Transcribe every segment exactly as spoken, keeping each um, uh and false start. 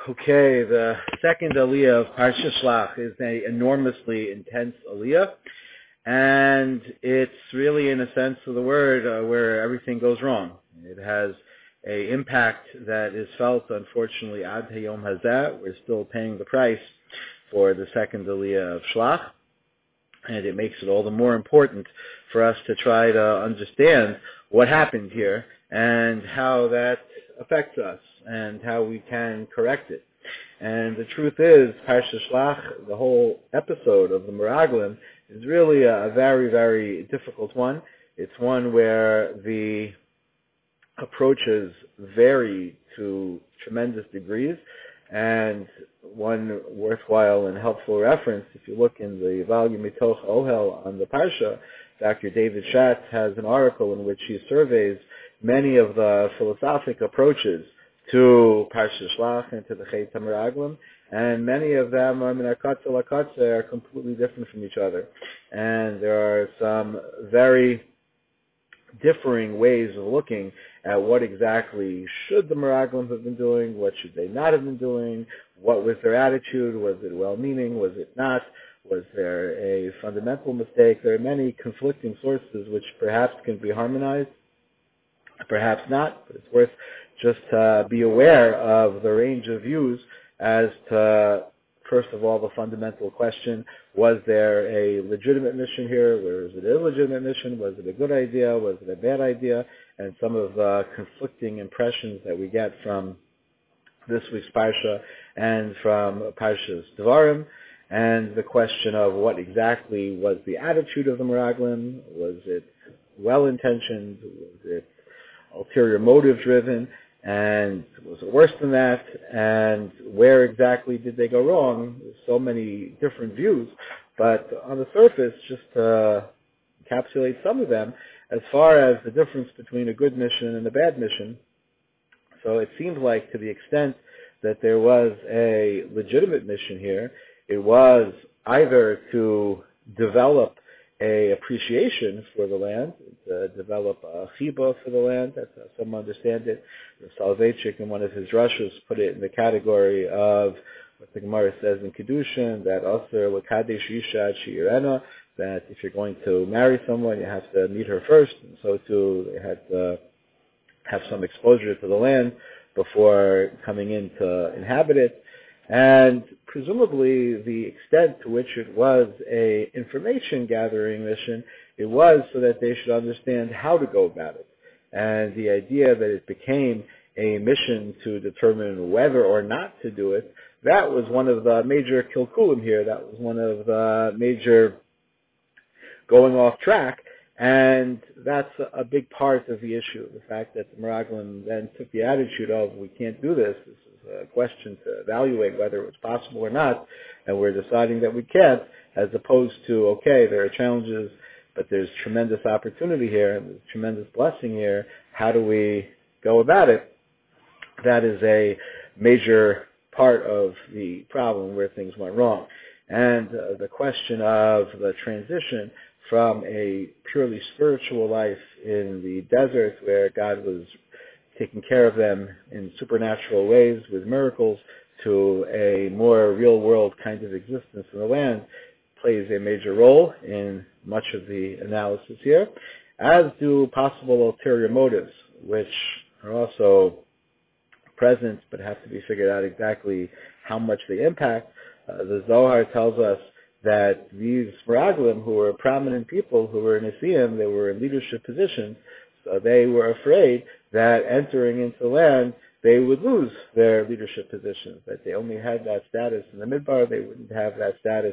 Okay, the second aliyah of Parsha Shlach is an enormously intense aliyah, and it's really, in a sense of the word, uh, where everything goes wrong. It has a impact that is felt, unfortunately, ad hayom hazeh. We're still paying the price for the second aliyah of Shlach, and it makes it all the more important for us to try to understand what happened here and how that affects us and how we can correct it. And the truth is, Parsha Shlach, the whole episode of the Meraglim, is really a, a very, very difficult one. It's one where the approaches vary to tremendous degrees, and one worthwhile and helpful reference, if you look in the volume Mitoch Ohel on the Parsha, Doctor David Schatz has an article in which he surveys many of the philosophic approaches to Parsha Shlach and to the Chet HaMeraglim, and many of them, I mean, Akatza Lakatza, are completely different from each other. And there are some very differing ways of looking at what exactly should the Meraglim have been doing, what should they not have been doing, what was their attitude, was it well-meaning, was it not, was there a fundamental mistake. There are many conflicting sources which perhaps can be harmonized, perhaps not, but it's worth just to be aware of the range of views as to, first of all, the fundamental question: was there a legitimate mission here? Was it an illegitimate mission? Was it a good idea? Was it a bad idea? And some of the conflicting impressions that we get from this week's Parsha and from Parsha's Devarim, and the question of what exactly was the attitude of the Meraglim. Was it well-intentioned? Was it ulterior motive-driven? And was it worse than that? And where exactly did they go wrong? There's so many different views. But on the surface, just to encapsulate some of them, as far as the difference between a good mission and a bad mission, so it seems like, to the extent that there was a legitimate mission here, it was either to develop a appreciation for the land, to develop a chiba for the land. That's how some understand it. Soloveitchik, in one of his rushes, put it in the category of what the Gemara says in Kedushin, that Aser l'kadesh isha ad she'irena, that if you're going to marry someone, you have to meet her first. And so too, they had to have some exposure to the land before coming in to inhabit it. And presumably the extent to which it was a information gathering mission, it was so that they should understand how to go about it. And the idea that it became a mission to determine whether or not to do it, that was one of the major kilkulim here. That was one of the major going off track. And that's a big part of the issue, the fact that the Meraglim then took the attitude of, we can't do this. This is a question to evaluate whether it was possible or not, and we're deciding that we can't, as opposed to, okay, there are challenges, but there's tremendous opportunity here, and there's tremendous blessing here. How do we go about it? That is a major part of the problem where things went wrong. And uh, the question of the transition from a purely spiritual life in the desert, where God was taking care of them in supernatural ways with miracles, to a more real-world kind of existence in the land, plays a major role in much of the analysis here, as do possible ulterior motives, which are also present but have to be figured out exactly how much they impact. Uh, the Zohar tells us that these Meraglim, who were prominent people, who were in Nesiim, they were in leadership positions, so they were afraid that entering into land, they would lose their leadership positions, that they only had that status in the Midbar, they wouldn't have that status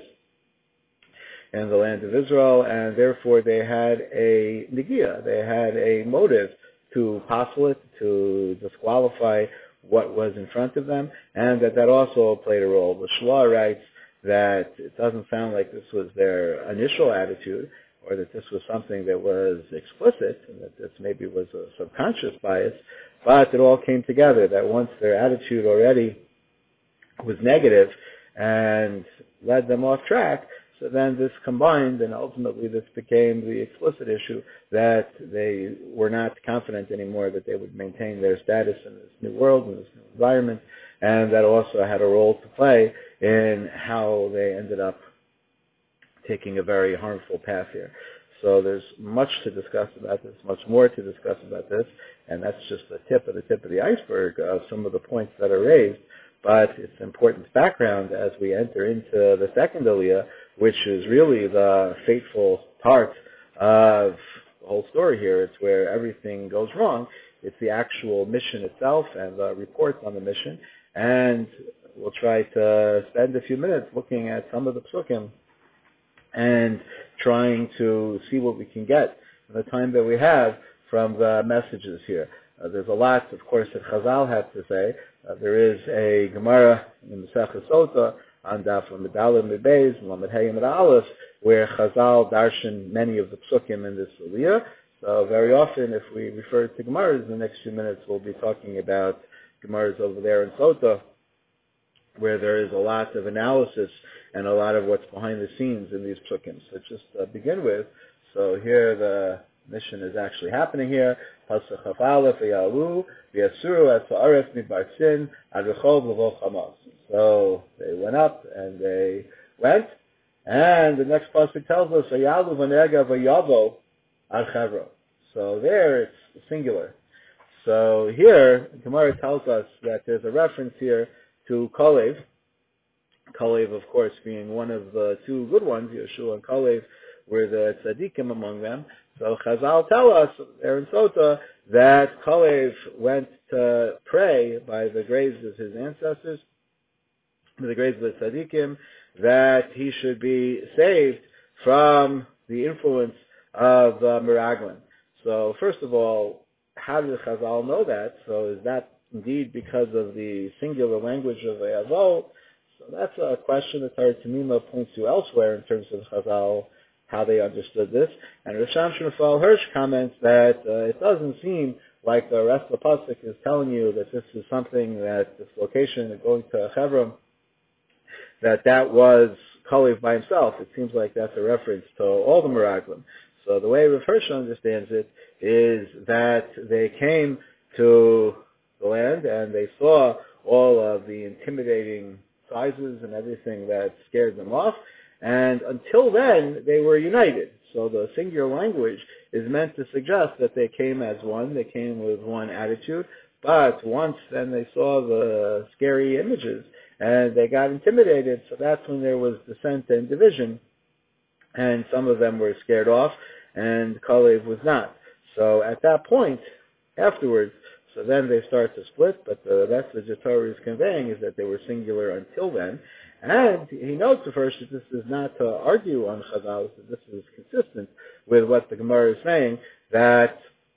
in the land of Israel, and therefore they had a negia, they had a motive to postle it, to disqualify what was in front of them, and that that also played a role. The Shloah writes that it doesn't sound like this was their initial attitude, or that this was something that was explicit, and that this maybe was a subconscious bias, but it all came together, that once their attitude already was negative and led them off track, so then this combined, and ultimately this became the explicit issue, that they were not confident anymore that they would maintain their status in this new world, in this new environment, and that also had a role to play in how they ended up taking a very harmful path here. So there's much to discuss about this, much more to discuss about this, and that's just the tip of the tip of the iceberg of some of the points that are raised. But it's important background as we enter into the second Aliyah, which is really the fateful part of the whole story here. It's where everything goes wrong. It's the actual mission itself and the reports on the mission. And we'll try to spend a few minutes looking at some of the psukim and trying to see what we can get in the time that we have from the messages here. Uh, there's a lot, of course, that Chazal have to say. Uh, there is a Gemara in Masechah Sota on Daf Lamed Aleph Beis and Lamed Hey Lamed Aleph, where Chazal darshan many of the psukim in this aliyah. So very often, if we refer to Gemaras in the next few minutes, we'll be talking about Gemaras over there in Sota, where there is a lot of analysis and a lot of what's behind the scenes in these psukim. So just to begin with, so here the mission is actually happening here. Pasuk Chaf Aleph Yalu V'Yasuru Et Ha'aretz Midbar Sin Ad Rechov L'Vol Chamas. So they went up and they went, and the next pasuk tells us Yalu V'Nega V'Yavo Ad Chavro. So there it's singular. So here Gemara tells us that there's a reference here to Kalev. Kalev, of course, being one of the two good ones. Yeshua and Kalev were the tzaddikim among them. So Chazal tell us there in Sota that Kalev went to pray by the graves of his ancestors, the graves of the tzaddikim, that he should be saved from the influence of uh, Meraglim. So first of all, how did Chazal know that? So is that indeed because of the singular language of Yavo? So that's a question that Torah Tamima points to elsewhere in terms of Chazal, how they understood this. And Rosh Hashanah Hirsch comments that uh, it doesn't seem like the rest of the pasuk is telling you that this is something that this location going to Hebron, that that was Kalev by himself. It seems like that's a reference to all the Meraglim. So the way Rav Hirsch understands it is that they came to the land and they saw all of the intimidating sizes and everything that scared them off, and until then they were united. So the singular language is meant to suggest that they came as one, they came with one attitude, but once then they saw the scary images and they got intimidated, so that's when there was dissent and division, and some of them were scared off and Kalev was not. So at that point, afterwards, so then they start to split, but the message the Torah is conveying is that they were singular until then. And he notes first that this is not to argue on Chazal, that this is consistent with what the Gemara is saying, that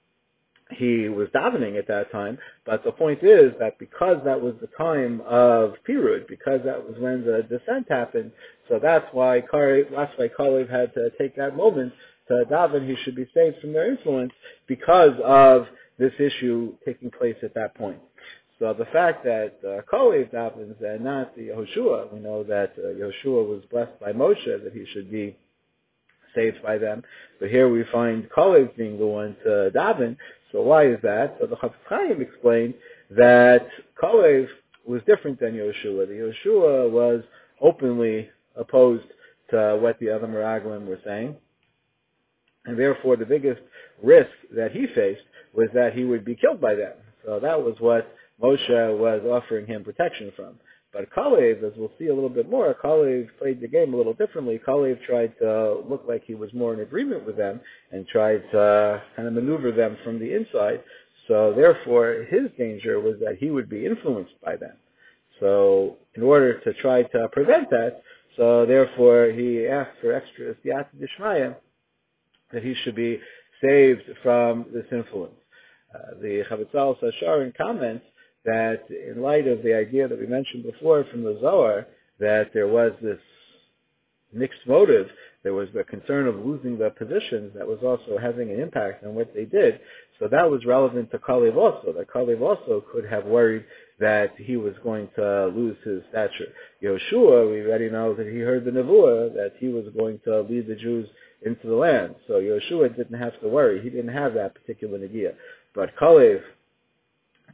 he was davening at that time. But the point is that because that was the time of Pirud, because that was when the descent happened, so that's why Kalev, that's why Kalev had to take that moment to daven. He should be saved from their influence because of this issue taking place at that point. So the fact that uh, Kalev davens and not the Yehoshua, we know that uh, Yehoshua was blessed by Moshe that he should be saved by them. But here we find Kalev being the one to daven. So why is that? So the Chafetz Chaim explained that Kalev was different than Yehoshua. The Yehoshua was openly opposed to what the other Meraglim were saying. And therefore the biggest risk that he faced was that he would be killed by them. So that was what Moshe was offering him protection from. But Kalev, as we'll see a little bit more, Kalev played the game a little differently. Kalev tried to look like he was more in agreement with them and tried to kind of maneuver them from the inside. So therefore, his danger was that he would be influenced by them. So in order to try to prevent that, so therefore he asked for extra siyata d'shmaya, that he should be saved from this influence. Uh, the Chavitzal Sasharin comments that in light of the idea that we mentioned before from the Zohar, that there was this mixed motive, there was the concern of losing the positions that was also having an impact on what they did. So that was relevant to Kalev also, that Kalev also could have worried that he was going to lose his stature. Yehoshua, we already know that he heard the Nevuah, that he was going to lead the Jews into the land. So Yehoshua didn't have to worry. He didn't have that particular Negiah. But Kalev,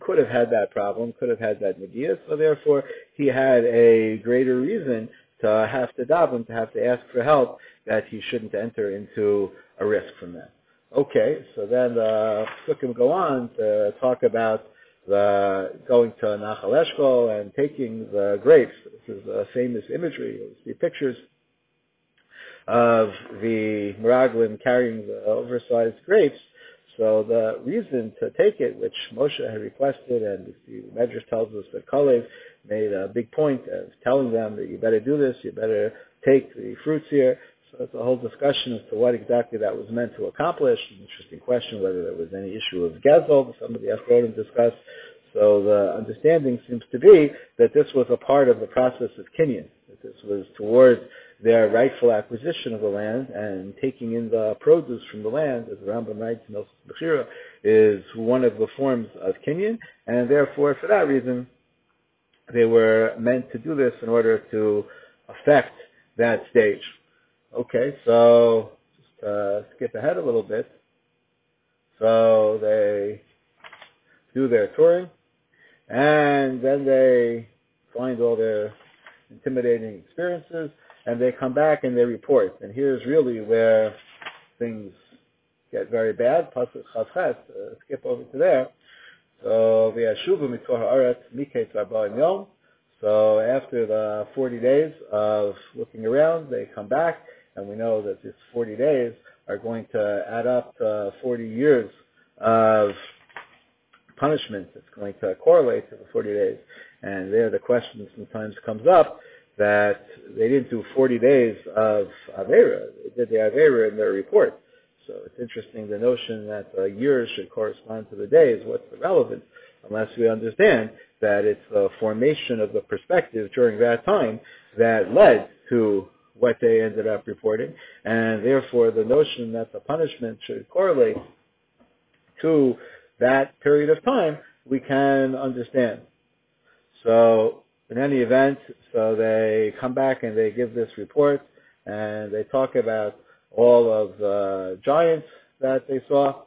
could have had that problem, could have had that Nagia, so therefore he had a greater reason to have to daven, to have to ask for help, that he shouldn't enter into a risk from that. Okay, so then the Sukkim go on to talk about the going to Nachal Eshkol and taking the grapes. This is a famous imagery. You'll see pictures of the Meraglim carrying the oversized grapes. So the reason to take it, which Moshe had requested, and the Medrash tells us that Kalev made a big point of telling them that you better do this, you better take the fruits here. So it's a whole discussion as to what exactly that was meant to accomplish. An interesting question whether there was any issue of Gezel that some of the Afrodim discussed. So the understanding seems to be that this was a part of the process of Kinyan, that this was towards their rightful acquisition of the land and taking in the produce from the land, as the Rambam writes in Ilchos Bechira, is one of the forms of Kinyan, and therefore, for that reason, they were meant to do this in order to affect that stage. Okay, so just uh, skip ahead a little bit. So they do their touring, and then they find all their intimidating experiences, and they come back and they report. And here's really where things get very bad. Pasuk Chavches, uh, skip over to there. So v'yashuvu mitzvah haaretz miketz arba'im yom. So after the forty days of looking around, they come back, and we know that these forty days are going to add up to forty years of punishment. It's going to correlate to the forty days. And there the question sometimes comes up that they didn't do forty days of Avera. They did the Avera in their report. So it's interesting, the notion that the years should correspond to the days. What's the relevance? Unless we understand that it's the formation of the perspective during that time that led to what they ended up reporting. And therefore, the notion that the punishment should correlate to that period of time, we can understand. So, in any event, so they come back and they give this report, and they talk about all of the giants that they saw.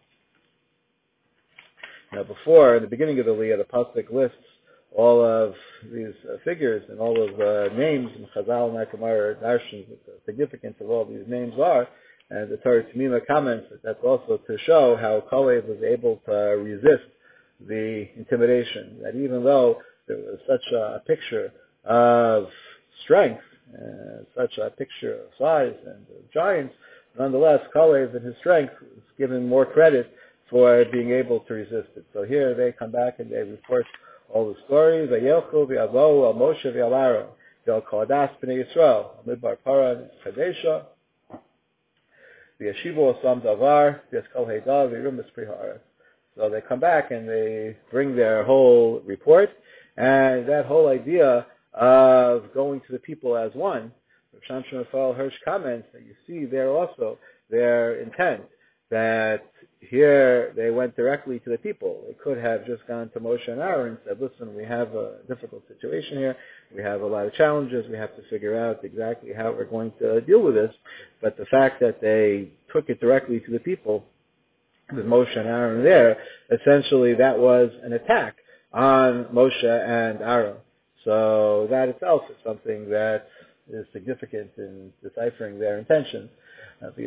Now, before, in the beginning of the Aliyah, the Pasuk lists all of these uh, figures and all of the names in Chazal and Akamar Darshan, what the significance of all these names are. And the Torah Tamima comments that that's also to show how Kalev was able to resist the intimidation, that even though there was such a picture of strength, uh, such a picture of size and of giants, nonetheless, Kalev in his strength was given more credit for being able to resist it. So here they come back and they report all the stories. Vayelchu v'yavo al Moshe v'al Aaron v'al Kohadas b'nei Yisrael midbar Paran Kadesha v'yashivu osam davar v'yaskol heidav v'yirum b'spri ha'aretz. So they come back and they bring their whole report, and that whole idea of going to the people as one, Rav Shamshon Raphael Hirsch comments that you see there also their intent, that here they went directly to the people. They could have just gone to Moshe and Aaron and said, listen, we have a difficult situation here. We have a lot of challenges. We have to figure out exactly how we're going to deal with this. But the fact that they took it directly to the people, with Moshe and Aaron there, essentially that was an attack on Moshe and Aaron. So that itself is something that is significant in deciphering their intentions. Yes,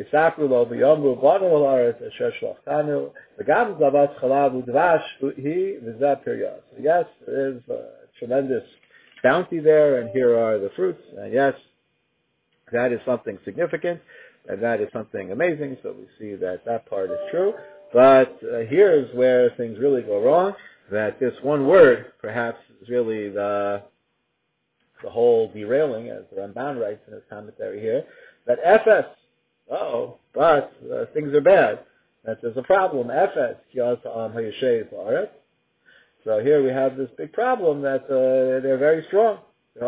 there is a tremendous bounty there, and here are the fruits, and yes, that is something significant, and that is something amazing, so we see that that part is true. But uh, here's where things really go wrong, that this one word, perhaps, is really the the whole derailing, as the Ramban writes in his commentary here, that Ephes, oh, but uh, things are bad, that there's a problem, Ephes, so here we have this big problem that uh, they're very strong.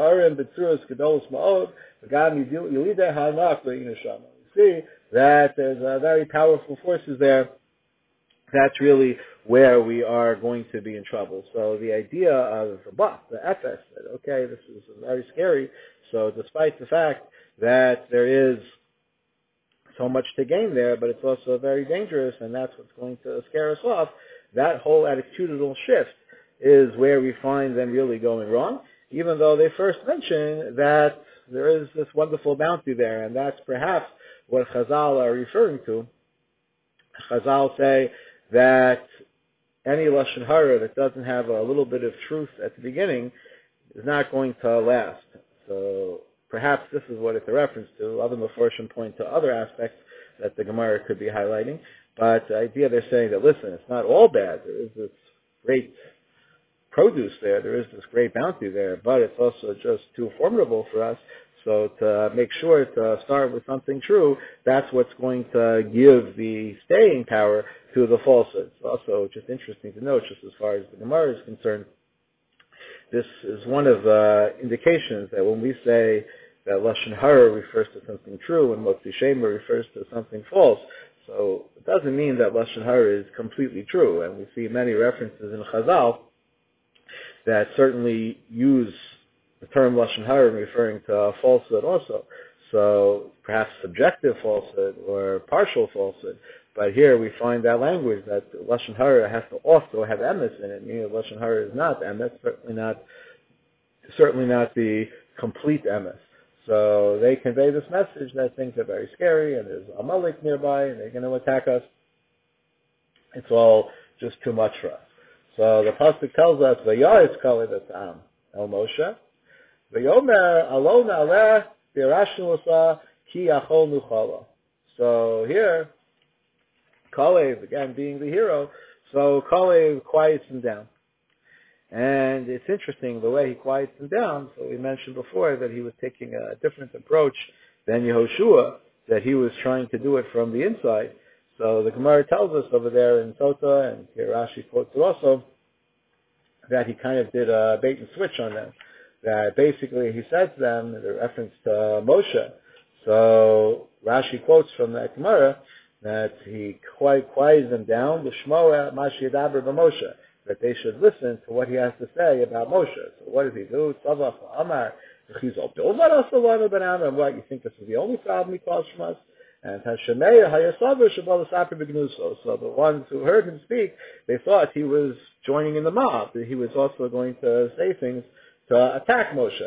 We see that there's uh, very powerful forces there. That's really where we are going to be in trouble. So the idea of the but, the Ephes, that okay, this is very scary. So despite the fact that there is so much to gain there, but it's also very dangerous, and that's what's going to scare us off, that whole attitudinal shift is where we find them really going wrong, even though they first mention that there is this wonderful bounty there, and that's perhaps what Chazal are referring to. Chazal say that any Lashon Hara that doesn't have a little bit of truth at the beginning is not going to last. So perhaps this is what it's a reference to. Other Meforshim point to other aspects that the Gemara could be highlighting. But the idea they're saying that, listen, it's not all bad. There is this great produce there. There is this great bounty there. But it's also just too formidable for us. So to make sure to start with something true, that's what's going to give the staying power to the falsehood. It's also just interesting to note, just as far as the Gemara is concerned, this is one of the indications that when we say that Lashon Hara refers to something true and Motzi Shemer refers to something false, so it doesn't mean that Lashon Hara is completely true. And we see many references in Chazal that certainly use the term Lashon Hara referring to falsehood also. So perhaps subjective falsehood or partial falsehood. But here we find that language that Lashon Hara has to also have emes in it, meaning that Lashon Hara is not emes, certainly not, certainly not the complete emes. So they convey this message that things are very scary and there's Amalek nearby and they're going to attack us. It's all just too much for us. So the pasuk tells us, "Vayayis kalev etam el Moshe, v'yomer alon aleh v'yarashnu l'sa ki achol nuchala." So here, Kalev, again being the hero, so Kalev quiets him down. And it's interesting the way he quiets him down. So we mentioned before that he was taking a different approach than Yehoshua, that he was trying to do it from the inside. So the Gemara tells us over there in Sota, and here Rashi quotes it also, that he kind of did a bait and switch on them. That basically he said to them, in reference to Moshe, so Rashi quotes from that Gemara, that he quiet, quiets them down, l'shmoa ma she'yadaber b'Moshe, that they should listen to what he has to say about Moshe. So what does he do? Tzavach Amar, and what, you think this is the only problem he caused from us? And Hashemeya hayasaver shabalasaper b'gnuso. So the ones who heard him speak, they thought he was joining in the mob, that he was also going to say things to attack Moshe.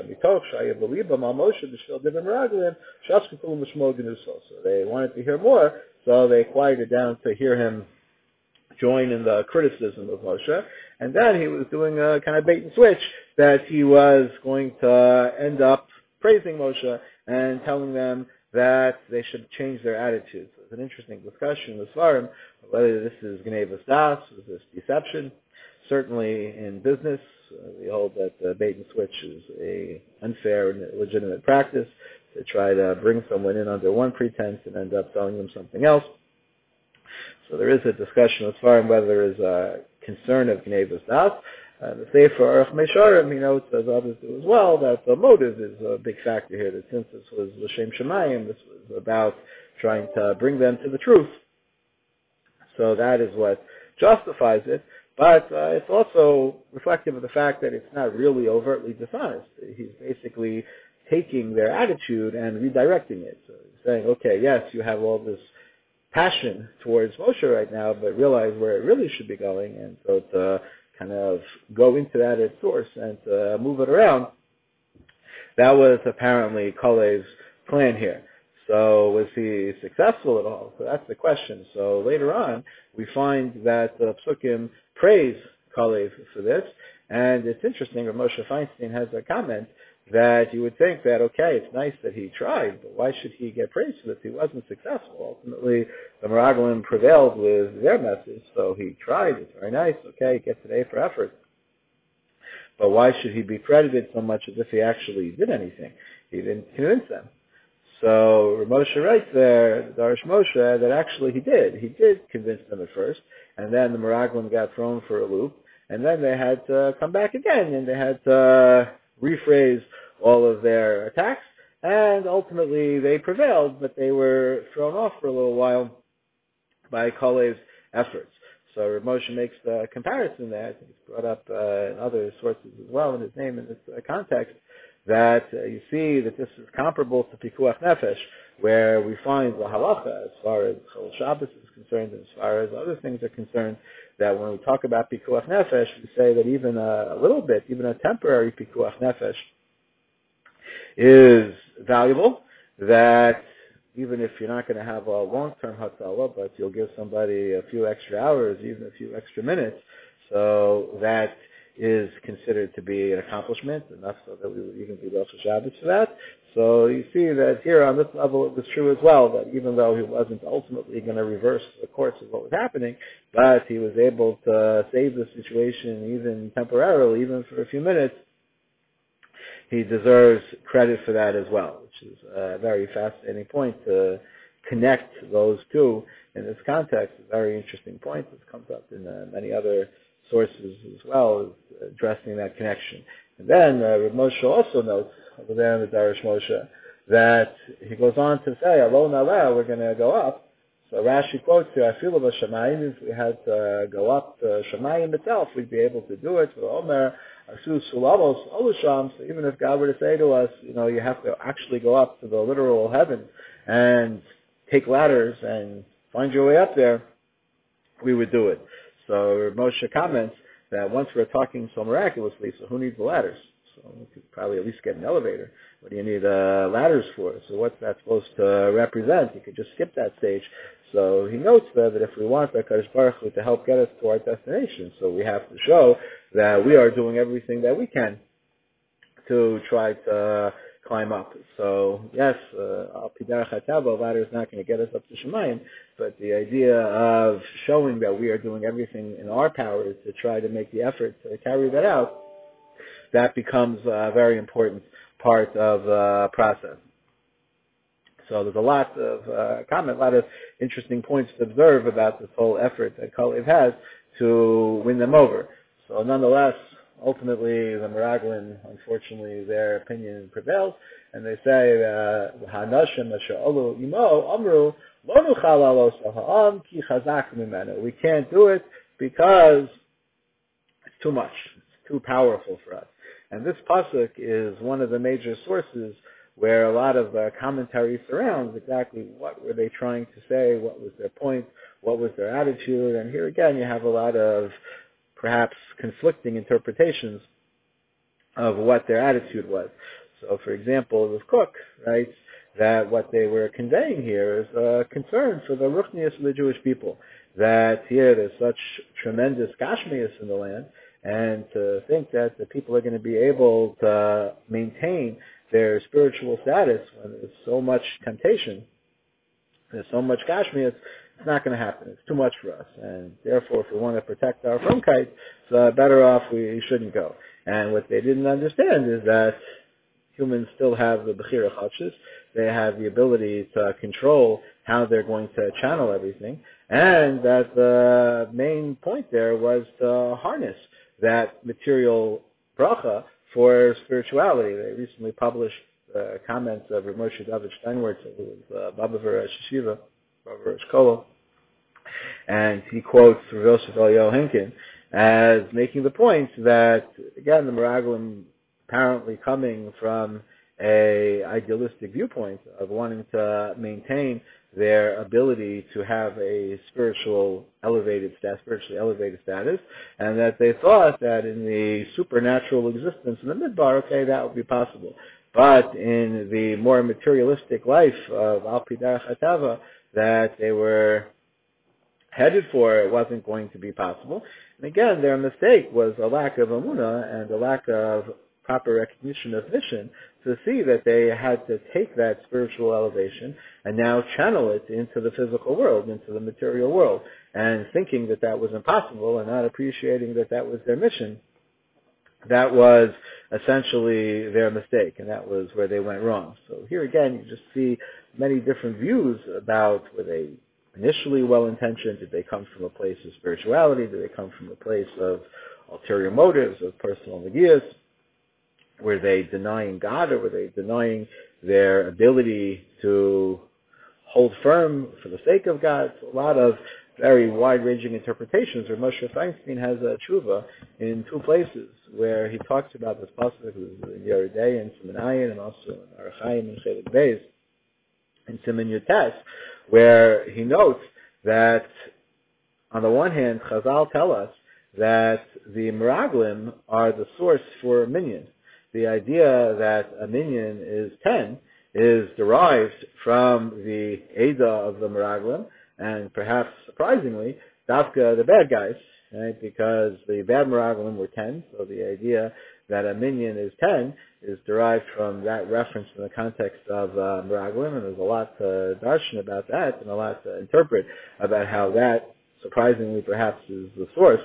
So they wanted to hear more, so they quieted down to hear him join in the criticism of Moshe. And then he was doing a kind of bait and switch that he was going to end up praising Moshe and telling them that they should change their attitudes. So it's an interesting discussion with Svarim, whether this is Gnevus Das, is this deception. Certainly in business, uh, we hold that uh, bait and switch is a unfair and illegitimate practice to try to bring someone in under one pretense and end up selling them something else. So there is a discussion as far as whether there is a concern of Gnevus Das. Uh, the Sefer Aruch Mesharim, he notes, as others do as well, that the motive is a big factor here, that since this was L'Shem Shemayim, this was about trying to bring them to the truth. So that is what justifies it. But uh, it's also reflective of the fact that it's not really overtly dishonest. He's basically taking their attitude and redirecting it. So he's saying, okay, yes, you have all this passion towards Moshe right now, but realize where it really should be going. And so to kind of go into that at source and to move it around, that was apparently Kalev's plan here. So was he successful at all? So that's the question. So later on, we find that the Psukim praise Kalev for this. And it's interesting, Moshe Feinstein has a comment that you would think that, okay, it's nice that he tried, but why should he get praise for this? He wasn't successful. Ultimately, the Meraglim prevailed with their message, so he tried. It's very nice. Okay, he gets an A for effort. But why should he be credited so much as if he actually did anything? He didn't convince them. So Moshe writes there, Darish Moshe, that actually he did. He did convince them at first, and then the Meraglim got thrown for a loop, and then they had to come back again, and they had to rephrase all of their attacks, and ultimately they prevailed, but they were thrown off for a little while by Kalev's efforts. So Rav Moshe makes the comparison there. I think it's brought up uh, in other sources as well in his name in this uh, context, that uh, you see that this is comparable to Pikuach Nefesh, where we find the halacha, as far as Chol Shabbos is concerned, and as far as other things are concerned, that when we talk about pikuach nefesh, we say that even a, a little bit, even a temporary pikuach nefesh, is valuable, that even if you're not going to have a long-term hatzalah, but you'll give somebody a few extra hours, even a few extra minutes, so that is considered to be an accomplishment, enough so that we would even be Rosh Hashanah for that. So you see that here on this level it was true as well, that even though he wasn't ultimately going to reverse the course of what was happening, but he was able to save the situation even temporarily, even for a few minutes. He deserves credit for that as well, which is a very fascinating point to connect those two in this context. A very interesting point. This comes up in uh, many other sources as well, as addressing that connection. And then uh, Rav Moshe also notes, over there in the Darish Moshe, that he goes on to say, Alon Aleh, we're going to go up. So Rashi quotes here, I feel of a Shemayim, if we had to go up to Shemayim itself, we'd be able to do it. For Omer, Asu Sulavos, Olusham, so even if God were to say to us, you know, you have to actually go up to the literal heaven and take ladders and find your way up there, we would do it. So Moshe comments that once we're talking so miraculously, so who needs the ladders? So we could probably at least get an elevator. What do you need uh, ladders for? So what's that supposed to represent? You could just skip that stage. So he notes there that if we want HaKadosh Baruch Hu to help get us to our destination, so we have to show that we are doing everything that we can to try to climb up. So yes, Al Pidar Chatava, a ladder is not going to get us up to Shemayim, but the idea of showing that we are doing everything in our power to try to make the effort to carry that out, that becomes a very important part of the process. So there's a lot of uh, comment, a lot of interesting points to observe about this whole effort that Kalev has to win them over. So nonetheless, ultimately, the Meraglim, unfortunately, their opinion prevails, and they say that Hanashim Asha'olu Imo Amru Lo Nuchal Alos Ha'am Ki Chazak Mimenu. We can't do it because it's too much. It's too powerful for us. And this pasuk is one of the major sources where a lot of uh, commentary surrounds exactly what were they trying to say, what was their point, what was their attitude, and here again you have a lot of perhaps conflicting interpretations of what their attitude was. So, for example, Rav Kook writes that what they were conveying here is a concern for the ruchnius of the Jewish people, that here there's such tremendous gashmius in the land, and to think that the people are going to be able to maintain their spiritual status when there's so much temptation, there's so much gashmius, it's not going to happen. It's too much for us. And therefore, if we want to protect our frumkeit, it's uh, better off we shouldn't go. And what they didn't understand is that humans still have the Bechira Chachis. They have the ability to control how they're going to channel everything. And that the main point there was to harness that material bracha for spirituality. They recently published uh, comments of Rav Moshe David Steinwitz, who was uh, Babavar Sheshiva, Babavar Shkola, and he quotes Rav Yosef Eliyahu Henkin as making the point that, again, the Meraglim apparently coming from a idealistic viewpoint of wanting to maintain their ability to have a spiritual elevated status, spiritually elevated status, and that they thought that in the supernatural existence in the Midbar, okay, that would be possible. But in the more materialistic life of Al Pidar Chatava that they were headed for, it wasn't going to be possible. And again, their mistake was a lack of Amunah and a lack of proper recognition of mission to see that they had to take that spiritual elevation and now channel it into the physical world, into the material world, and thinking that that was impossible and not appreciating that that was their mission. That was essentially their mistake, and that was where they went wrong. So here again, you just see many different views about were they initially well-intentioned, did they come from a place of spirituality, did they come from a place of ulterior motives, of personal negias? Were they denying God, or were they denying their ability to hold firm for the sake of God? So a lot of very wide-ranging interpretations. Or Moshe Feinstein has a tshuva in two places where he talks about this pasuk in Yoreh De'ah and Siman Ayin, and also in Orach Chaim and Chelik Beis and Siman Yutes, where he notes that on the one hand, Chazal tell us that the Meraglim are the source for a minyan. The idea that a minyan is ten is derived from the Eda of the Meraglim, and perhaps surprisingly, Dafka, the bad guys, right? Because the bad Meraglim were ten, so the idea that a minyan is ten is derived from that reference in the context of uh, Meraglim, and there's a lot to darshan about that, and a lot to interpret about how that, surprisingly perhaps, is the source.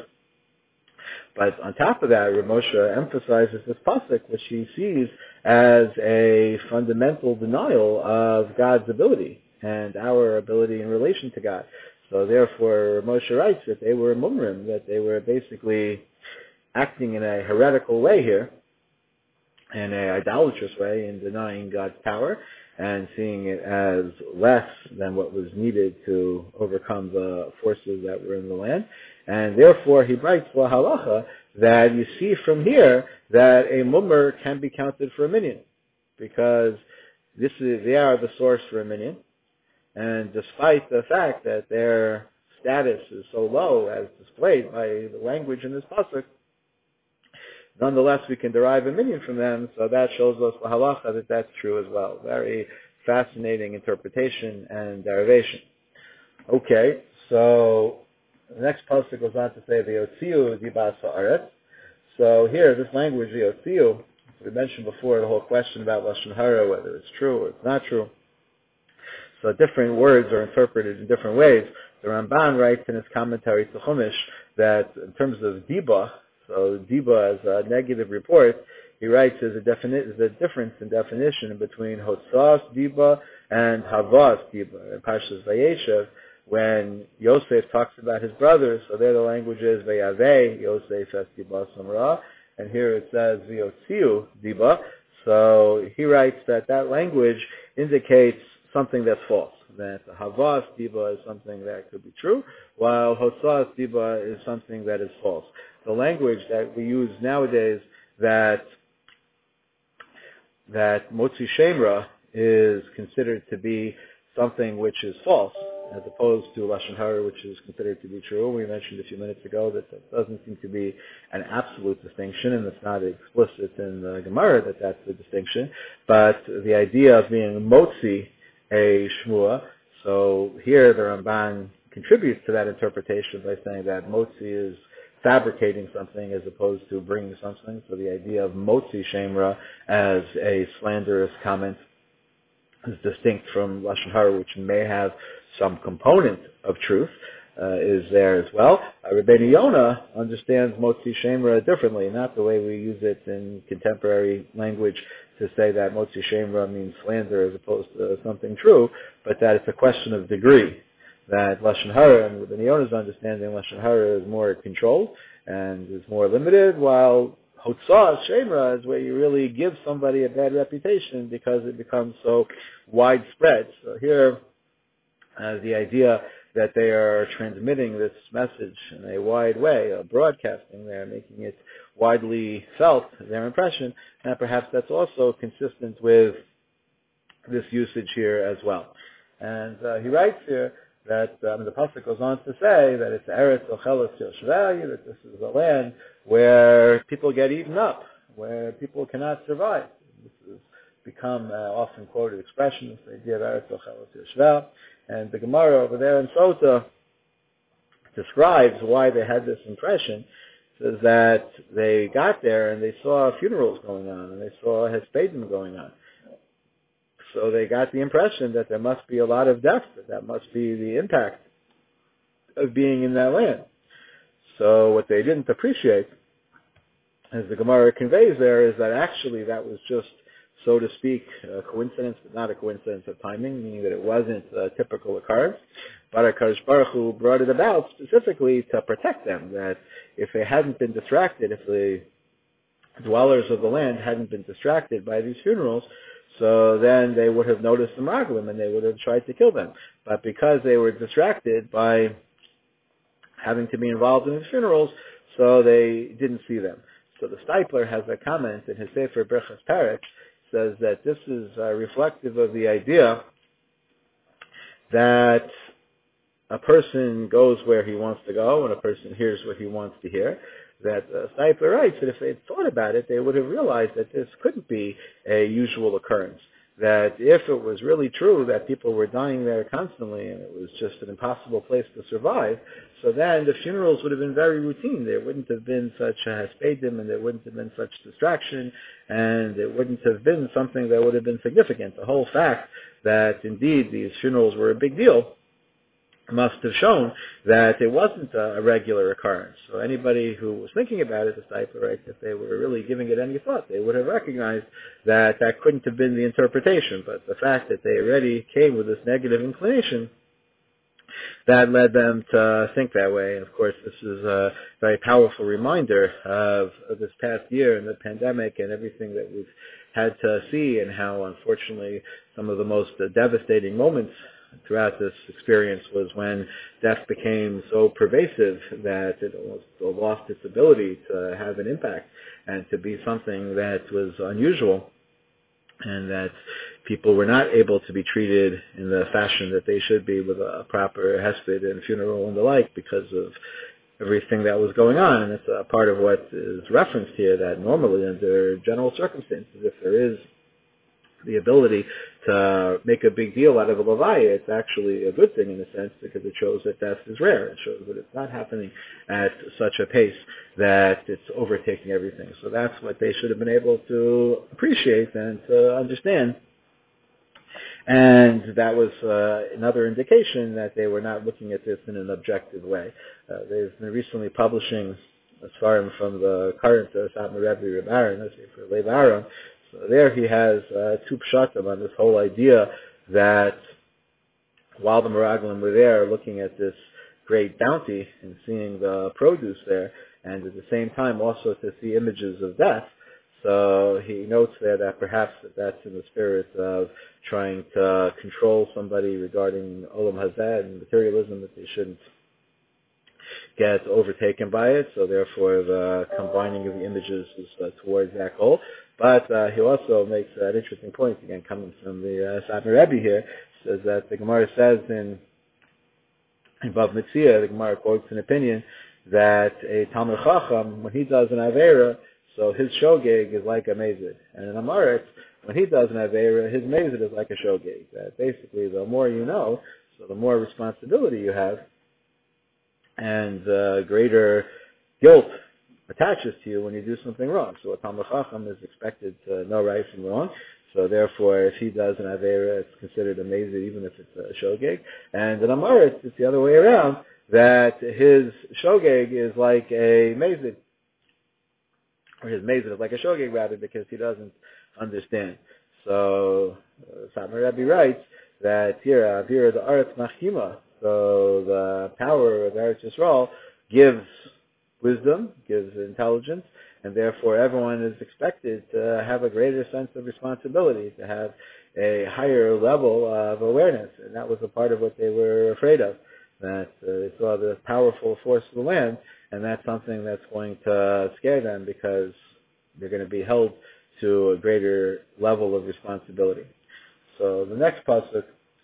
But on top of that, Rav Moshe emphasizes this pasuk, which he sees as a fundamental denial of God's ability and our ability in relation to God. So therefore, Rav Moshe writes that they were mumrim, that they were basically acting in a heretical way here, in an idolatrous way, in denying God's power and seeing it as less than what was needed to overcome the forces that were in the land. And therefore, he writes, La halacha, that you see from here that a mummer can be counted for a minyan, because this is, they are the source for a minyan. And despite the fact that their status is so low, as displayed by the language in this pasuk, nonetheless we can derive a minyan from them, so that shows us la halacha that that's true as well. Very fascinating interpretation and derivation. Okay, so the next pasuk goes on to say v'yotziu dibas haaretz. So here, this language v'yotziu, we mentioned before the whole question about lashon hara, whether it's true or it's not true. So different words are interpreted in different ways. The Ramban writes in his commentary to Chumash that in terms of diba, so diba as a negative report, he writes there's a, defini- there's a difference in definition between hotzas diba and havas diba. In Parshas Vayeshev, when Yosef talks about his brothers, so there the language is vayaveh Yosef es diba samra, and here it says v'yotziu diba. So he writes that that language indicates something that's false, that havas diba is something that could be true, while hotzas diba is something that is false. The language that we use nowadays, that that motzi shemra is considered to be something which is false, as opposed to lashon hara, which is considered to be true. We mentioned a few minutes ago that that doesn't seem to be an absolute distinction, and it's not explicit in the Gemara that that's the distinction. But the idea of being motzi a shmua, so here the Ramban contributes to that interpretation by saying that motzi is fabricating something as opposed to bringing something. So the idea of motzi shemra as a slanderous comment is distinct from lashon hara, which may have some component of truth, uh, is there as well. Uh, Rabbeinu Yonah understands motzi shemra differently, not the way we use it in contemporary language to say that motzi shemra means slander as opposed to something true, but that it's a question of degree. That lashon hara, and Rabbeinu Yonah's understanding, lashon hara is more controlled and is more limited, while hotzah shemra is where you really give somebody a bad reputation because it becomes so widespread. So here, uh, the idea that they are transmitting this message in a wide way, uh, broadcasting, they're making it widely felt, their impression, and perhaps that's also consistent with this usage here as well. And uh, he writes here that um, the pasuk goes on to say that it's Eretz Ochelos Yoshvei, that this is a land where people get eaten up, where people cannot survive. This has become an often quoted expression, this idea of Eretz Ochelos Yoshvei. And the Gemara over there in Sota describes why they had this impression. It says that they got there and they saw funerals going on, and they saw hespedim going on. So they got the impression that there must be a lot of death, that that must be the impact of being in that land. So what they didn't appreciate, as the Gemara conveys there, is that actually that was just, so to speak, a coincidence, but not a coincidence of timing, meaning that it wasn't a typical occurrence. But HaKadosh Baruch Hu brought it about specifically to protect them, that if they hadn't been distracted, if the dwellers of the land hadn't been distracted by these funerals, so then they would have noticed the Meraglim and they would have tried to kill them. But because they were distracted by having to be involved in the funerals, so they didn't see them. So the Steipler has a comment in his Sefer Birchas Perek, says that this is uh, reflective of the idea that a person goes where he wants to go and a person hears what he wants to hear, that uh, Steipler writes that if they had thought about it, they would have realized that this couldn't be a usual occurrence. That if it was really true that people were dying there constantly and it was just an impossible place to survive, so then the funerals would have been very routine. There wouldn't have been such a haspedim and there wouldn't have been such distraction and it wouldn't have been something that would have been significant. The whole fact that indeed these funerals were a big deal must have shown that it wasn't a regular occurrence. So anybody who was thinking about it, the Steipler writes, if they were really giving it any thought, they would have recognized that that couldn't have been the interpretation. But the fact that they already came with this negative inclination, that led them to think that way. And of course, this is a very powerful reminder of, of this past year and the pandemic and everything that we've had to see and how, unfortunately, some of the most uh, devastating moments throughout this experience was when death became so pervasive that it almost lost its ability to have an impact and to be something that was unusual, and that people were not able to be treated in the fashion that they should be with a proper hesped and funeral and the like because of everything that was going on. And it's a part of what is referenced here, that normally under general circumstances, if there is the ability to make a big deal out of a levaya, it's actually a good thing in a sense because it shows that death is rare. It shows that it's not happening at such a pace that it's overtaking everything. So that's what they should have been able to appreciate and to understand. And that was uh, another indication that they were not looking at this in an objective way. Uh, they've been recently publishing as far from the current uh, Satmar Rebbe Reb Aaron, let's say for Lev Aaron. So there he has uh, two pshatim on this whole idea that while the Meraglim were there looking at this great bounty and seeing the produce there, and at the same time also to see images of death, so he notes there that perhaps that's in the spirit of trying to control somebody regarding Olam Hazeh and materialism, that they shouldn't get overtaken by it. So therefore the combining of the images is uh, towards that goal. But uh, he also makes an interesting point, again coming from the uh, Satmar Rebbe here, says that the Gemara says in, in Bav Metzia, the Gemara quotes an opinion that a Talmud Chacham, when he does an Aveira, so his shogeg is like a mezid. And an Amaret, when he does an Aveira, his mezid is like a shogeg. That basically the more you know, so the more responsibility you have, and uh, greater guilt attaches to you when you do something wrong. So a Talmud Chacham is expected to know right from wrong. So therefore, if he does an Aveira, it's considered a mezid, even if it's a shogeg. And an Amaret, it's the other way around, that his shogeg is like a mezid. Or his mezid is like a shogeg, rather, because he doesn't understand. So uh, Satmar Rebbe writes that here, Avira the Aretz Machima, so the power of Eretz Yisrael gives wisdom, gives intelligence, and therefore everyone is expected to have a greater sense of responsibility, to have a higher level of awareness. And that was a part of what they were afraid of, that uh, they saw the powerful force of the land, and that's something that's going to scare them because they're going to be held to a greater level of responsibility. So the next pasuk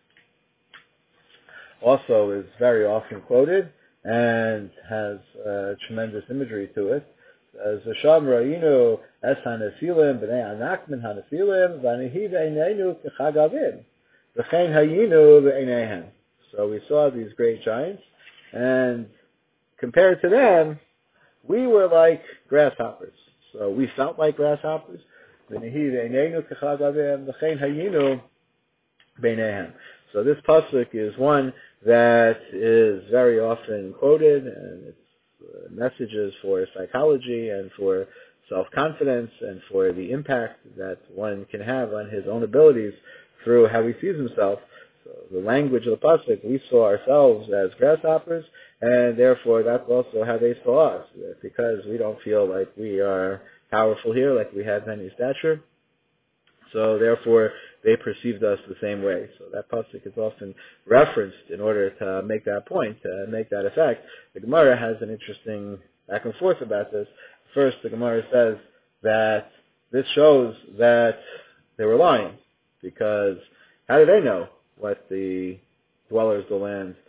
also is very often quoted and has uh, tremendous imagery to it. As Sham Ra'inu Es Hanefilim B'nei Anak Min Hanefilim V'anihi V'eineinu K'chagavim V'chein Hayinu V'eineihem. So we saw these great giants, and compared to them, we were like grasshoppers. So we felt like grasshoppers. V'anihi V'eineinu K'chagavim V'chein Hayinu V'eineihem. So this pasuk is one that is very often quoted, and it's uh, messages for psychology and for self-confidence and for the impact that one can have on his own abilities through how he sees himself. So the language of the pasuk, we saw ourselves as grasshoppers, and therefore that's also how they saw us, because we don't feel like we are powerful here, like we have any stature. So therefore, they perceived us the same way. So that pasuk is often referenced in order to make that point, to make that effect. The Gemara has an interesting back and forth about this. First, the Gemara says that this shows that they were lying, because how do they know what the dwellers of the land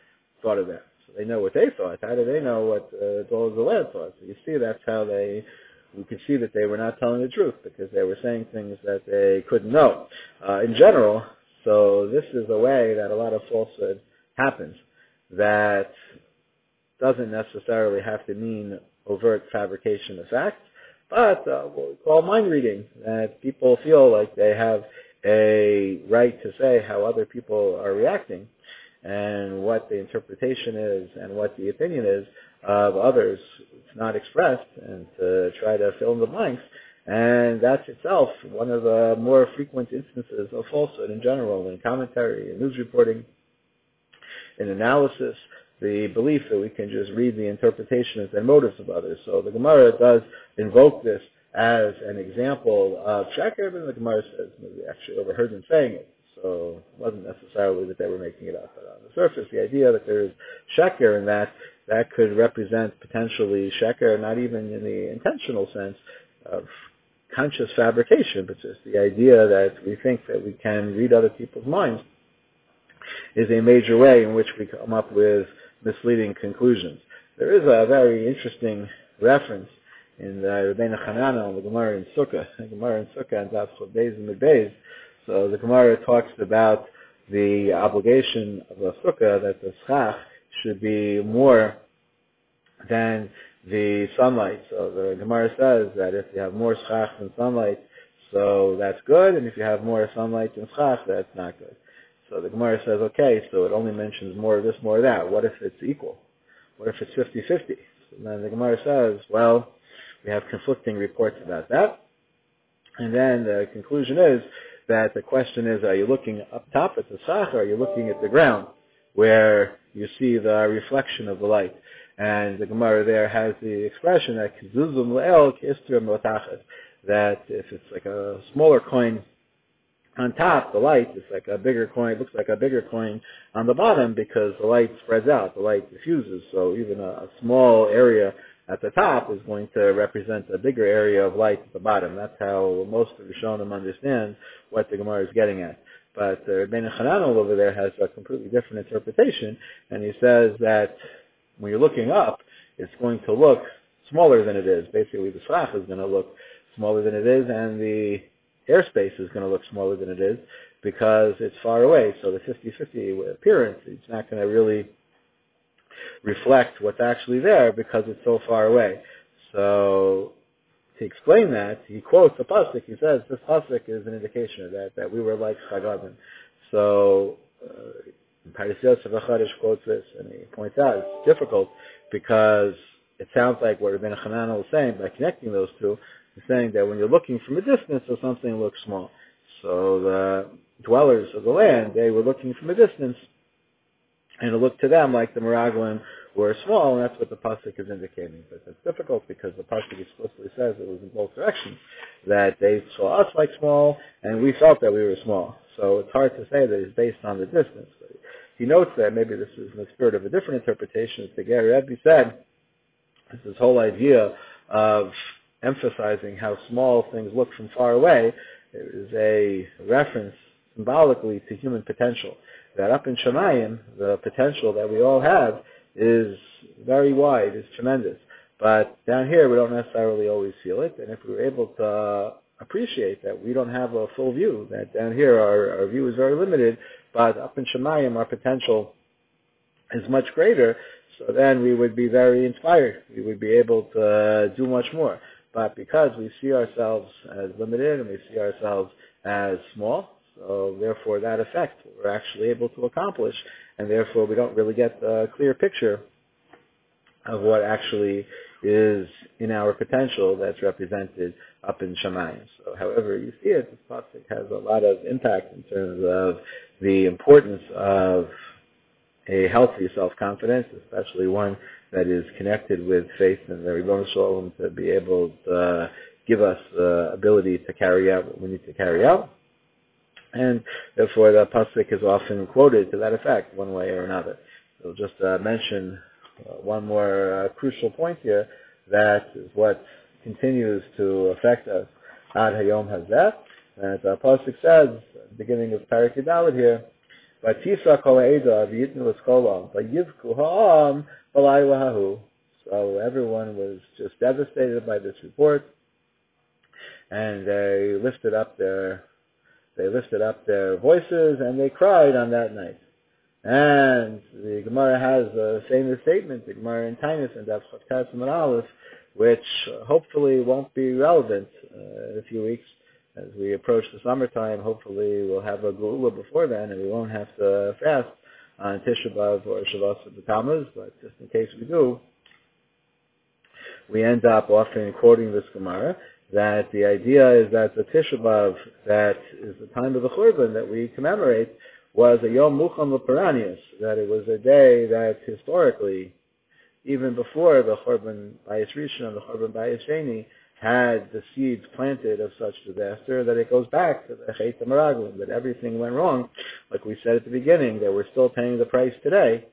thought of that. So they know what they thought. How do they know what uh, Dol Gilad thought? So you see, that's how they, we could see that they were not telling the truth because they were saying things that they couldn't know. Uh, in general, so this is a way that a lot of falsehood happens that doesn't necessarily have to mean overt fabrication of facts, but uh, what we call mind reading, that people feel like they have a right to say how other people are reacting and what the interpretation is and what the opinion is of others. It's not expressed, and to try to fill in the blanks. And that's itself one of the more frequent instances of falsehood in general, in commentary, in news reporting, in analysis, the belief that we can just read the interpretations and motives of others. So the Gemara does invoke this as an example of sheker, but the Gemara says, we actually overheard them saying it. So it wasn't necessarily that they were making it up. But on the surface, the idea that there is sheker in that, that could represent potentially sheker, not even in the intentional sense of conscious fabrication, but just the idea that we think that we can read other people's minds, is a major way in which we come up with misleading conclusions. There is a very interesting reference in the Rebbeinu Hananel on the Gemara in Sukkah, the Gemara in Sukkah and Daf Beis and Beis. So the Gemara talks about the obligation of a Sukkah that the schach should be more than the sunlight. So the Gemara says that if you have more schach than sunlight, so that's good, and if you have more sunlight than schach, that's not good. So the Gemara says, okay, so it only mentions more of this, more of that. What if it's equal? What if it's fifty-fifty? So then the Gemara says, well, we have conflicting reports about that. And then the conclusion is that the question is, are you looking up top at the schach, or are you looking at the ground where you see the reflection of the light? And the Gemara there has the expression that kizuzum le'el k'istrim lotachas, that if it's like a smaller coin on top, the light is like a bigger coin, it looks like a bigger coin on the bottom because the light spreads out, the light diffuses. So even a, a small area at the top is going to represent a bigger area of light at the bottom. That's how most of the Rishonim understand what the Gemara is getting at. But uh, Rebbeinu Hananel over there has a completely different interpretation, and he says that when you're looking up, it's going to look smaller than it is. Basically, the schach is going to look smaller than it is, and the airspace is going to look smaller than it is because it's far away. So the fifty-fifty appearance, it's not going to really reflect what's actually there because it's so far away. So to explain that, he quotes a pasuk. He says this pasuk is an indication of that, that we were like Chagadim. So uh, Paris Yosef HaChadosh quotes this, and he points out it's difficult because it sounds like what Rebbeinu Hananel is saying by connecting those two. He's saying that when you're looking from a distance, so something looks small. So the dwellers of the land, they were looking from a distance, and it looked to them like the Meraglim were small, and that's what the pasuk is indicating. But it's difficult because the pasuk explicitly says it was in both directions, that they saw us like small, and we felt that we were small. So it's hard to say that it's based on the distance. But he notes that maybe this is in the spirit of a different interpretation. As the Ger Rebbe said, it's this whole idea of emphasizing how small things look from far away. There is a reference symbolically to human potential. That up in Shemayim, the potential that we all have is very wide, is tremendous. But down here, we don't necessarily always feel it. And if we were able to appreciate that we don't have a full view, that down here our, our view is very limited, but up in Shemayim, our potential is much greater, so then we would be very inspired. We would be able to do much more. But because we see ourselves as limited and we see ourselves as small, so therefore that affects what we're actually able to accomplish, and therefore we don't really get the clear picture of what actually is in our potential that's represented up in Shemayim. So however you see it, this pasuk has a lot of impact in terms of the importance of a healthy self-confidence, especially one that is connected with faith in the Ribono Shel Olam, to be able to give us the ability to carry out what we need to carry out. And therefore the pasuk is often quoted to that effect, one way or another. So just uh, mention uh, one more uh, crucial point here, that is what continues to affect us Ad Hayom Hazeh. And the pasuk says, at the beginning of Parak Yudaled here, Vatisa kol ha'eda v'yitnu l'skolam v'yivku ha'am b'layla hahu. So everyone was just devastated by this report, and they lifted up their they lifted up their voices and they cried on that night. And the Gemara has a famous statement, the Gemara in Tainus and Daf Chavkas and Aleph, which hopefully won't be relevant uh, in a few weeks. As we approach the summertime, hopefully we'll have a Geula before then, and we won't have to fast on Tisha B'Av or Shavuos B'Tammuz. But just in case we do, we end up often quoting this Gemara that the idea is that the Tisha B'Av, that is the time of the Churban that we commemorate, was a Yom Mucham L'Peranius, that it was a day that historically, even before the Churban Bayis Rishon and the Churban Bayis Sheni, had the seeds planted of such disaster, that it goes back to the Chet HaMeraglim, that everything went wrong. Like we said at the beginning, that we're still paying the price today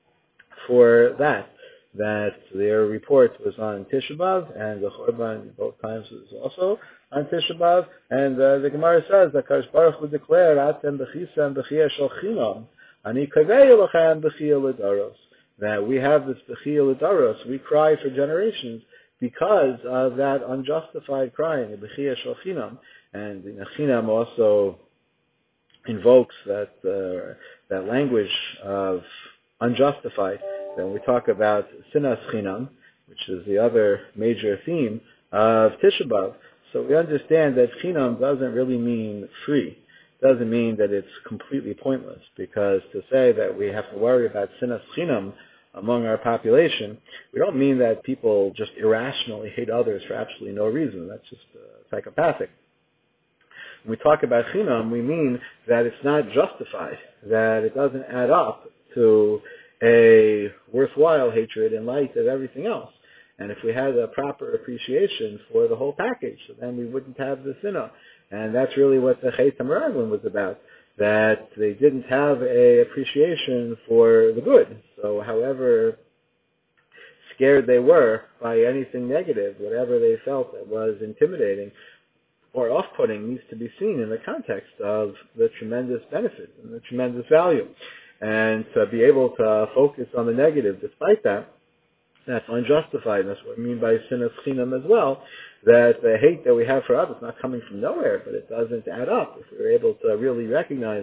for that, that their report was on Tisha B'Av, and the Churban both times was also on Tisha B'Av, and uh, the Gemara says that Kadosh Baruch Hu declared, Atem b'chisam b'chiyah shel chinam, ani kavei lachem b'chiyah l'daros. That we have this b'chiyah l'daros, we cry for generations because of that unjustified crying, b'chiyah shel chinam. And you know, chinam also invokes that uh, that language of unjustified. Then we talk about sinas chinam, which is the other major theme of Tisha B'Av. So we understand that chinam doesn't really mean free. It doesn't mean that it's completely pointless, because to say that we have to worry about sinas chinam among our population, we don't mean that people just irrationally hate others for absolutely no reason. That's just uh, psychopathic. When we talk about chinam, we mean that it's not justified, that it doesn't add up to a worthwhile hatred in light of everything else. And if we had a proper appreciation for the whole package, so then we wouldn't have the sinah. And that's really what the Chet HaMeraglim was about, that they didn't have a appreciation for the good. So however scared they were by anything negative, whatever they felt that was intimidating or off-putting, needs to be seen in the context of the tremendous benefit and the tremendous value. And to be able to focus on the negative despite that, that's unjustified. That's what I mean by sinas chinam as well, that the hate that we have for others is not coming from nowhere, but it doesn't add up. If we're able to really recognize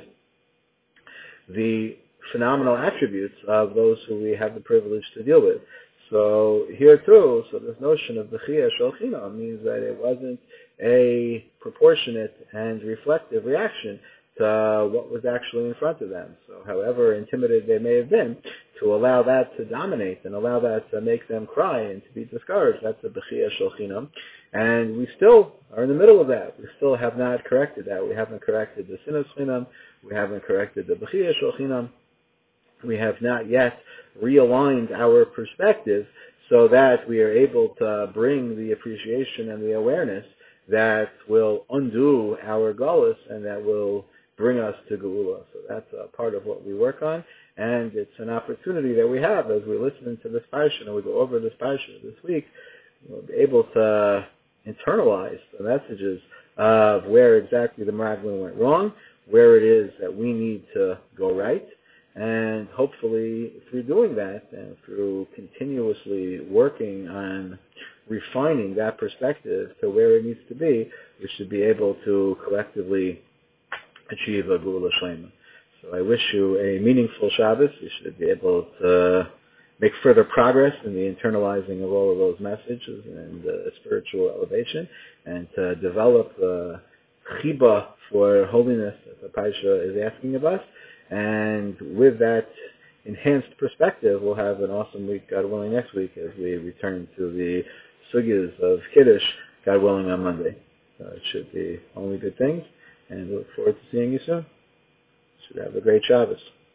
the phenomenal attributes of those who we have the privilege to deal with. So here too, so this notion of b'chiyah shel chinam means that it wasn't a proportionate and reflective reaction to what was actually in front of them. So however intimidated they may have been, to allow that to dominate and allow that to make them cry and to be discouraged, that's a b'chiyah shel chinam. And we still are in the middle of that. We still have not corrected that. We haven't corrected the sinas chinam. We haven't corrected the b'chiyah shel chinam. We have not yet realigned our perspective so that we are able to bring the appreciation and the awareness that will undo our galus and that will bring us to Geula. So that's a part of what we work on, and it's an opportunity that we have as we listen to this parsha and we go over this parsha this week. We'll be able to internalize the messages of where exactly the Meraglim went wrong, where it is that we need to go right, and hopefully through doing that and through continuously working on refining that perspective to where it needs to be, we should be able to collectively achieve a Geula Shlema. So I wish you a meaningful Shabbos. You should be able to make further progress in the internalizing of all of those messages and uh, spiritual elevation, and to develop the chiba for holiness that the Parsha is asking of us. And with that enhanced perspective, we'll have an awesome week, God willing, next week as we return to the sugyas of Kiddush, God willing, on Monday. So it should be only good things. And we look forward to seeing you soon. Should have a great Shabbos.